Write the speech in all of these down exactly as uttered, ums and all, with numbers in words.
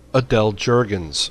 Adele Jurgens.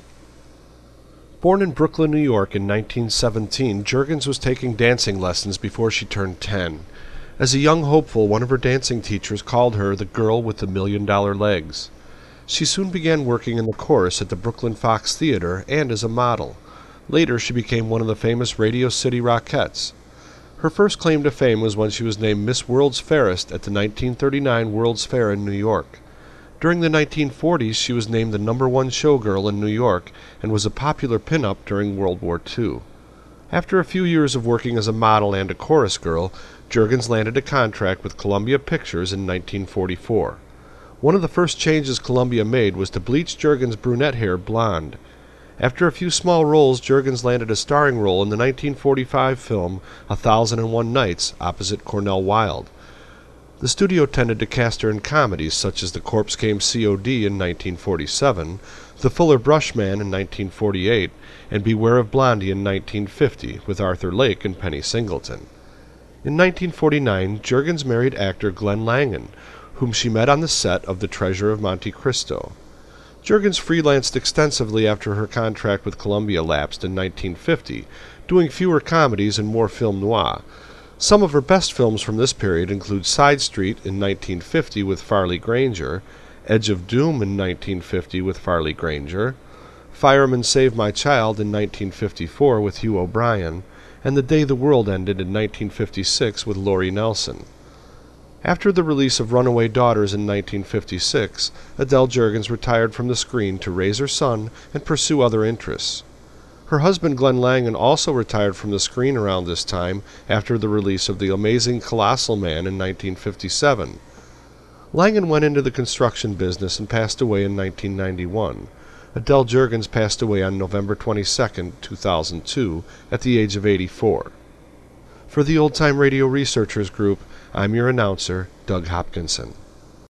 Born in Brooklyn, New York in nineteen seventeen, Jurgens was taking dancing lessons before she turned ten. As a young hopeful, one of her dancing teachers called her the girl with the million-dollar legs. She soon began working in the chorus at the Brooklyn Fox Theater and as a model. Later, she became one of the famous Radio City Rockettes. Her first claim to fame was when she was named Miss World's Fairest at the nineteen thirty-nine World's Fair in New York. During the nineteen forties, she was named the number one showgirl in New York and was a popular pin-up during World War Two. After a few years of working as a model and a chorus girl, Jurgens landed a contract with Columbia Pictures in nineteen forty-four. One of the first changes Columbia made was to bleach Jurgens' brunette hair blonde. After a few small roles, Jurgens landed a starring role in the nineteen forty-five film A Thousand and One Nights opposite Cornel Wilde. The studio tended to cast her in comedies such as The Corpse Came C O D in nineteen forty-seven, The Fuller Brush Man in nineteen forty-eight, and Beware of Blondie in nineteen fifty, with Arthur Lake and Penny Singleton. In nineteen forty-nine, Jurgens married actor Glenn Langan, whom she met on the set of The Treasure of Monte Cristo. Jurgens freelanced extensively after her contract with Columbia lapsed in nineteen fifty, doing fewer comedies and more film noir. Some of her best films from this period include Side Street in nineteen fifty with Farley Granger, Edge of Doom in nineteen fifty with Farley Granger, Fireman Save My Child in nineteen fifty-four with Hugh O'Brian, and The Day the World Ended in nineteen fifty-six with Laurie Nelson. After the release of Runaway Daughters in nineteen fifty-six, Adele Jurgens retired from the screen to raise her son and pursue other interests. Her husband Glenn Langan also retired from the screen around this time after the release of The Amazing Colossal Man in nineteen fifty-seven. Langan went into the construction business and passed away in nineteen ninety-one. Adele Jurgens passed away on November twenty-second, two thousand two, at the age of eighty-four. For the Old Time Radio Researchers Group, I'm your announcer, Doug Hopkinson.